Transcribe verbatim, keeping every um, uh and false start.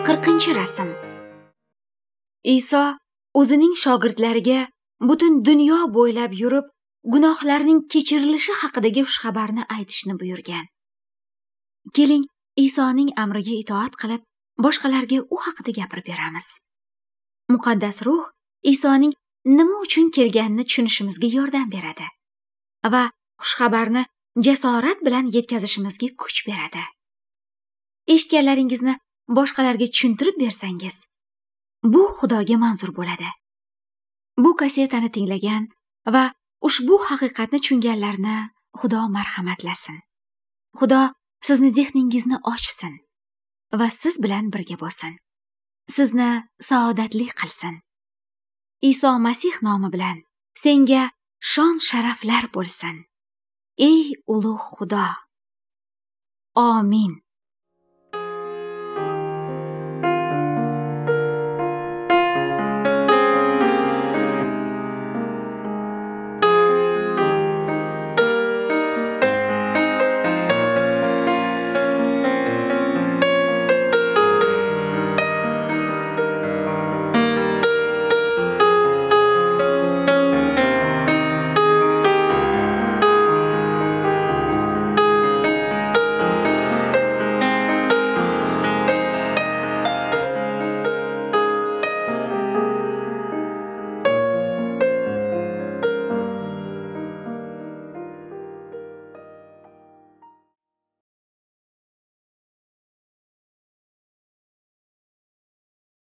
qirqinchi rasm. Iso o'zining shogirdlariga butun dunyo bo'ylab yurib, gunohlarning kechirilishi haqidagi xushxabarni aytishni buyurgan. Keling, Isoning amriga itoat qilib, boshqalarga u haqida gapirib beramiz. Muqaddas ruh Isoning nima uchun kelganini tushunishimizga yordam beradi va xushxabarni jasorat bilan yetkazishimizga kuch beradi. Eshitganlaringizni boshqalarga tushuntirib bersangiz, bu Xudoga manzur bo'ladi. Bu kasetani tinglagan va ushbu haqiqatni tushunganlarni Xudo marhamatlasin. Xudo sizni zehningizni ochsin va siz bilan birga bo'lsin. Sizni saodatli qilsin. Iso Masih nomi bilan senga shon sharaflar bo'lsin. Ey ulug' Xudo. Amin.